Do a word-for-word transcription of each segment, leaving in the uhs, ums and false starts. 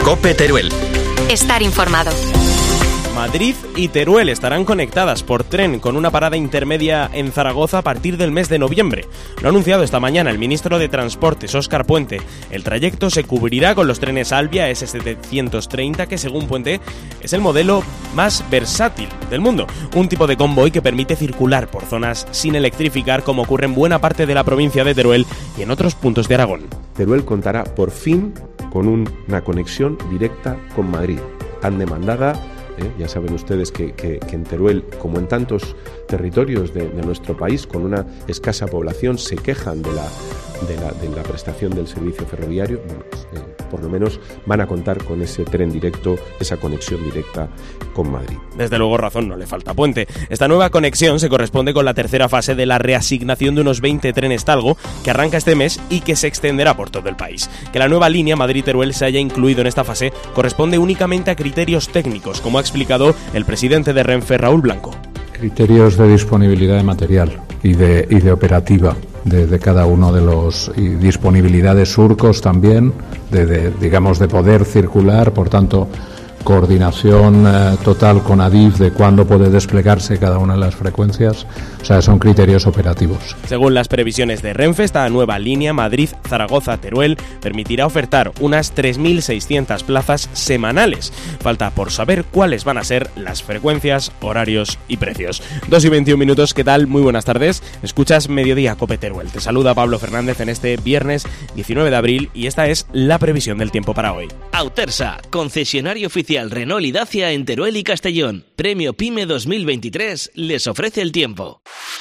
COPE Teruel. Estar informado. Madrid y Teruel estarán conectadas por tren con una parada intermedia en Zaragoza a partir del mes de noviembre. Lo ha anunciado esta mañana el ministro de Transportes, Óscar Puente. El trayecto se cubrirá con los trenes Alvia ese setecientos treinta, que según Puente es el modelo más versátil del mundo. Un tipo de convoy que permite circular por zonas sin electrificar, como ocurre en buena parte de la provincia de Teruel y en otros puntos de Aragón. Teruel contará por fin con una conexión directa con Madrid, tan demandada. ¿Eh? Ya saben ustedes que, que, que en Teruel, como en tantos territorios de, de nuestro país con una escasa población, se quejan de la, de la, de la prestación del servicio ferroviario. Bueno, eh, por lo menos van a contar con ese tren directo, esa conexión directa con Madrid. Desde luego razón no le falta a Puente. Esta nueva conexión se corresponde con la tercera fase de la reasignación de unos veinte trenes Talgo, que arranca este mes y que se extenderá por todo el país. Que la nueva línea Madrid-Teruel se haya incluido en esta fase corresponde únicamente a criterios técnicos, como ha explicado el presidente de Renfe, Raúl Blanco. Criterios de disponibilidad de material y de, y de operativa de, de cada uno de los, y disponibilidad de surcos también, de, de digamos de poder circular, por tanto coordinación eh, total con Adif de cuándo puede desplegarse cada una de las frecuencias. O sea, son criterios operativos. Según las previsiones de Renfe, esta nueva línea Madrid-Zaragoza-Teruel permitirá ofertar unas tres mil seiscientas plazas semanales. Falta por saber cuáles van a ser las frecuencias, horarios y precios. dos y veintiún minutos, ¿qué tal? Muy buenas tardes. Escuchas Mediodía COPE Teruel. Te saluda Pablo Fernández en este viernes diecinueve de abril y esta es la previsión del tiempo para hoy. Autersa, concesionario oficial Renault y Dacia en Teruel y Castellón. Premio PYME dos mil veintitrés les ofrece el tiempo.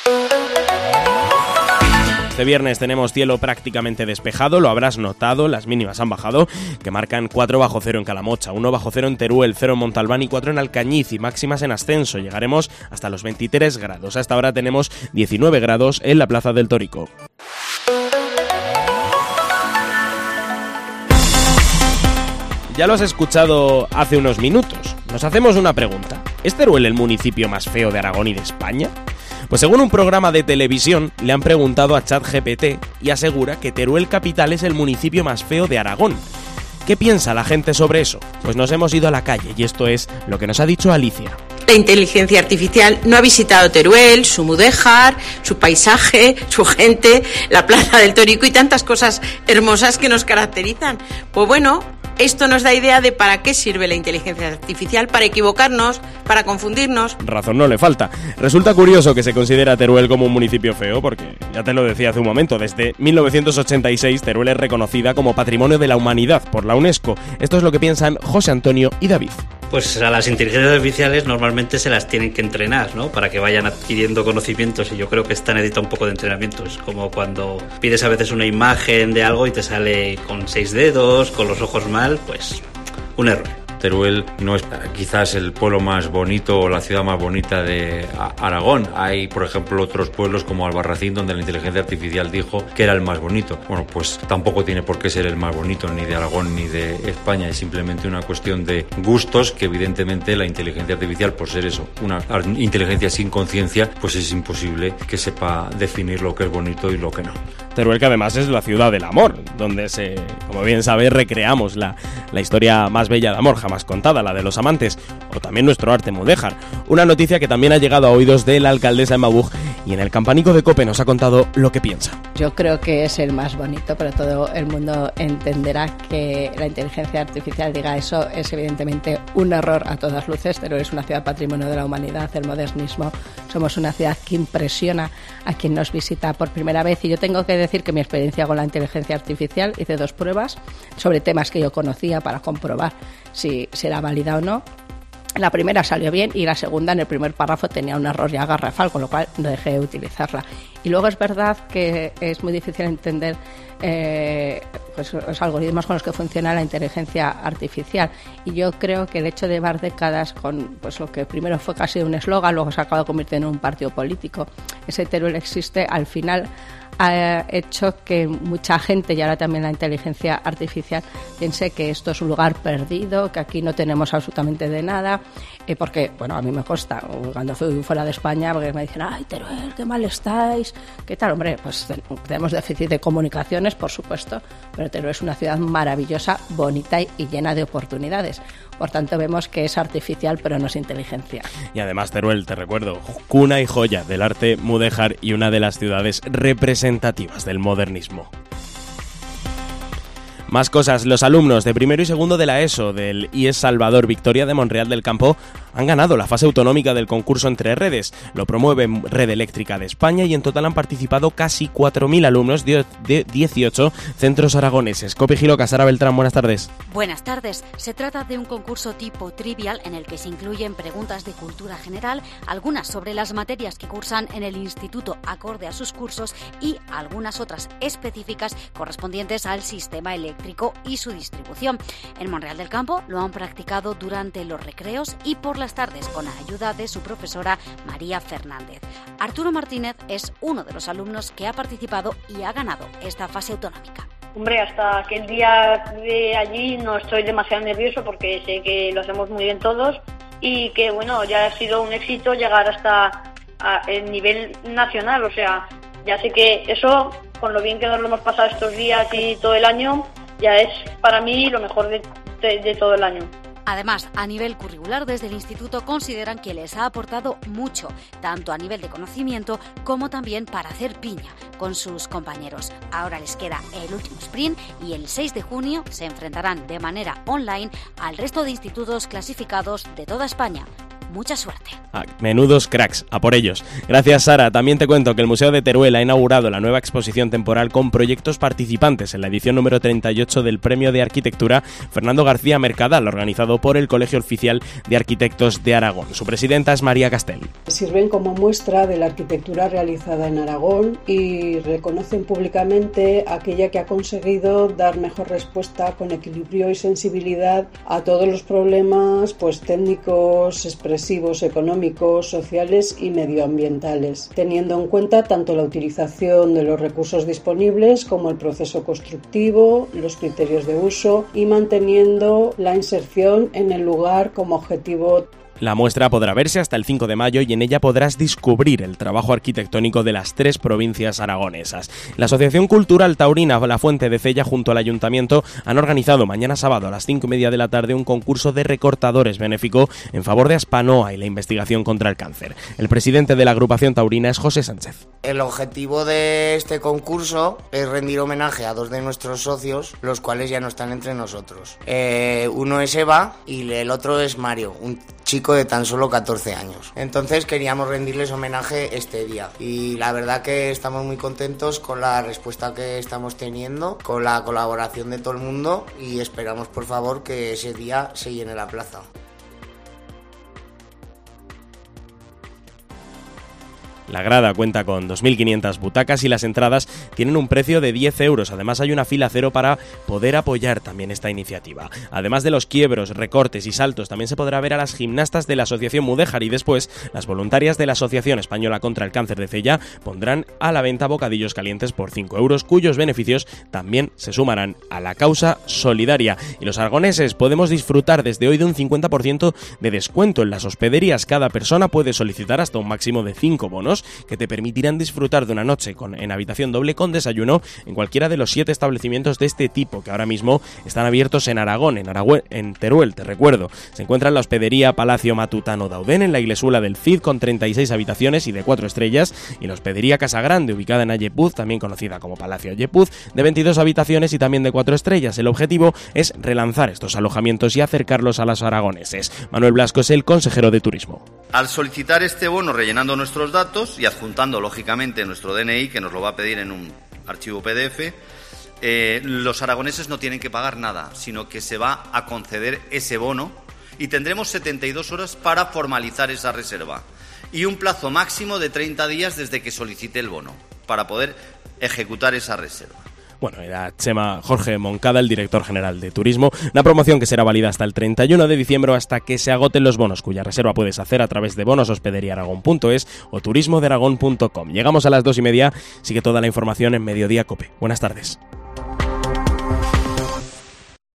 Este viernes tenemos cielo prácticamente despejado, lo habrás notado, las mínimas han bajado, que marcan cuatro bajo cero en Calamocha, uno bajo cero en Teruel, cero en Montalbán y cuatro en Alcañiz, y máximas en ascenso, llegaremos hasta los veintitrés grados. Hasta ahora tenemos diecinueve grados en la Plaza del Tórico. Ya lo has escuchado hace unos minutos. Nos hacemos una pregunta. ¿Es Teruel el municipio más feo de Aragón y de España? Pues según un programa de televisión, le han preguntado a ChatGPT y asegura que Teruel Capital es el municipio más feo de Aragón. ¿Qué piensa la gente sobre eso? Pues nos hemos ido a la calle y esto es lo que nos ha dicho Alicia. La inteligencia artificial no ha visitado Teruel, su mudéjar, su paisaje, su gente, la Plaza del Tórico y tantas cosas hermosas que nos caracterizan. Pues bueno, esto nos da idea de para qué sirve la inteligencia artificial, para equivocarnos, para confundirnos. Razón no le falta. Resulta curioso que se considera a Teruel como un municipio feo porque, ya te lo decía hace un momento, desde mil novecientos ochenta y seis Teruel es reconocida como Patrimonio de la Humanidad por la UNESCO. Esto es lo que piensan José Antonio y David. Pues a las inteligencias artificiales normalmente se las tienen que entrenar, ¿no? Para que vayan adquiriendo conocimientos, y yo creo que esta necesita un poco de entrenamiento. Es como cuando pides a veces una imagen de algo y te sale con seis dedos, con los ojos mal, pues un error. Teruel no es quizás el pueblo más bonito o la ciudad más bonita de Aragón. Hay, por ejemplo, otros pueblos como Albarracín, donde la inteligencia artificial dijo que era el más bonito. Bueno, pues tampoco tiene por qué ser el más bonito ni de Aragón ni de España. Es simplemente una cuestión de gustos que evidentemente la inteligencia artificial, por ser eso, una inteligencia sin conciencia, pues es imposible que sepa definir lo que es bonito y lo que no. Teruel, que además es la ciudad del amor, donde se, como bien sabéis, recreamos la, la historia más bella de amor jamás contada, la de los amantes, o también nuestro arte mudéjar. Una noticia que también ha llegado a oídos de la alcaldesa Emma Buch, y en el campanico de COPE nos ha contado lo que piensa. Yo creo que es el más bonito, pero todo el mundo entenderá que la inteligencia artificial diga eso es evidentemente un error a todas luces. Teruel es una ciudad patrimonio de la humanidad, el modernismo. Somos una ciudad que impresiona a quien nos visita por primera vez, y yo tengo que decir que mi experiencia con la inteligencia artificial, hice dos pruebas sobre temas que yo conocía para comprobar si, si era válida o no. La primera salió bien y la segunda, en el primer párrafo, tenía un error ya garrafal, con lo cual no dejé de utilizarla. Y luego es verdad que es muy difícil entender eh, pues, los algoritmos con los que funciona la inteligencia artificial. Y yo creo que el hecho de llevar décadas con pues, lo que primero fue casi un eslogan, luego se acaba convirtiendo en un partido político, ese Teruel existe, al final ha hecho que mucha gente, y ahora también la inteligencia artificial, piense que esto es un lugar perdido, que aquí no tenemos absolutamente de nada, eh, porque, bueno, a mí me consta, cuando fui fuera de España, porque me dicen, ay, Teruel, qué mal estáis, ¿qué tal? Hombre, pues tenemos déficit de comunicaciones, por supuesto, pero Teruel es una ciudad maravillosa, bonita y, y llena de oportunidades. Por tanto, vemos que es artificial, pero no es inteligencia. Y además, Teruel, te recuerdo, cuna y joya del arte mudéjar y una de las ciudades representativas del modernismo. Más cosas, los alumnos de primero y segundo de la ESO del I E S Salvador Victoria de Monreal del Campo han ganado la fase autonómica del concurso Entre Redes. Lo promueve Red Eléctrica de España y en total han participado casi cuatro mil alumnos de dieciocho centros aragoneses. Copi Giloca, Sara Beltrán, buenas tardes. Buenas tardes. Se trata de un concurso tipo trivial en el que se incluyen preguntas de cultura general, algunas sobre las materias que cursan en el instituto acorde a sus cursos y algunas otras específicas correspondientes al sistema eléctrico y su distribución. En Monreal del Campo lo han practicado durante los recreos y por las tardes con la ayuda de su profesora María Fernández. Arturo Martínez es uno de los alumnos que ha participado y ha ganado esta fase autonómica. Hombre, hasta aquel día de allí no estoy demasiado nervioso porque sé que lo hacemos muy bien todos y que, bueno, ya ha sido un éxito llegar hasta a el nivel nacional. O sea, ya sé que eso, con lo bien que nos lo hemos pasado estos días y todo el año, ya es para mí lo mejor de, de, de todo el año. Además, a nivel curricular, desde el instituto consideran que les ha aportado mucho, tanto a nivel de conocimiento como también para hacer piña con sus compañeros. Ahora les queda el último sprint y el seis de junio se enfrentarán de manera online al resto de institutos clasificados de toda España. Mucha suerte. Ah, menudos cracks, a por ellos. Gracias, Sara. También te cuento que el Museo de Teruel ha inaugurado la nueva exposición temporal con proyectos participantes en la edición número treinta y ocho del Premio de Arquitectura Fernando García Mercadal, organizado por el Colegio Oficial de Arquitectos de Aragón. Su presidenta es María Castel. Sirven como muestra de la arquitectura realizada en Aragón y reconocen públicamente aquella que ha conseguido dar mejor respuesta con equilibrio y sensibilidad a todos los problemas pues técnicos, expresivos, económicos, sociales y medioambientales, teniendo en cuenta tanto la utilización de los recursos disponibles como el proceso constructivo, los criterios de uso y manteniendo la inserción en el lugar como objetivo. La muestra podrá verse hasta el cinco de mayo y en ella podrás descubrir el trabajo arquitectónico de las tres provincias aragonesas. La Asociación Cultural Taurina La Fuente de Cella junto al Ayuntamiento han organizado mañana sábado a las cinco y media de la tarde un concurso de recortadores benéfico en favor de Aspanoa y la investigación contra el cáncer. El presidente de la agrupación taurina es José Sánchez. El objetivo de este concurso es rendir homenaje a dos de nuestros socios, los cuales ya no están entre nosotros. Eh, uno es Eva y el otro es Mario, un chico de tan solo catorce años. Entonces queríamos rendirles homenaje este día y la verdad que estamos muy contentos con la respuesta que estamos teniendo, con la colaboración de todo el mundo y esperamos por favor que ese día se llene la plaza. La grada cuenta con dos mil quinientas butacas y las entradas tienen un precio de diez euros. Además hay una fila cero para poder apoyar también esta iniciativa. Además de los quiebros, recortes y saltos, también se podrá ver a las gimnastas de la Asociación Mudéjar y después las voluntarias de la Asociación Española contra el Cáncer de Cella pondrán a la venta bocadillos calientes por cinco euros, cuyos beneficios también se sumarán a la causa solidaria. Y los aragoneses podemos disfrutar desde hoy de un cincuenta por ciento de descuento en las hospederías. Cada persona puede solicitar hasta un máximo de cinco bonos que te permitirán disfrutar de una noche con, en habitación doble con desayuno en cualquiera de los siete establecimientos de este tipo que ahora mismo están abiertos en Aragón, en, Aragüe, en Teruel, te recuerdo. Se encuentra en la hospedería Palacio Matutano Daudén, en la Iglesuela del Cid, con treinta y seis habitaciones y de cuatro estrellas, y la hospedería Casa Grande, ubicada en Ayepuz, también conocida como Palacio Ayepuz, de veintidós habitaciones y también de cuatro estrellas. El objetivo es relanzar estos alojamientos y acercarlos a los aragoneses. Manuel Blasco es el consejero de Turismo. Al solicitar este bono rellenando nuestros datos y adjuntando lógicamente nuestro D N I, que nos lo va a pedir en un archivo P D F, eh, los aragoneses no tienen que pagar nada, sino que se va a conceder ese bono y tendremos setenta y dos horas para formalizar esa reserva y un plazo máximo de treinta días desde que solicite el bono para poder ejecutar esa reserva. Bueno, era Chema Jorge Moncada, el director general de Turismo. Una promoción que será válida hasta el treinta y uno de diciembre hasta que se agoten los bonos, cuya reserva puedes hacer a través de bonos hospedería aragón punto es o turismo de aragón punto com. Llegamos a las dos y media, sigue toda la información en Mediodía Cope. Buenas tardes.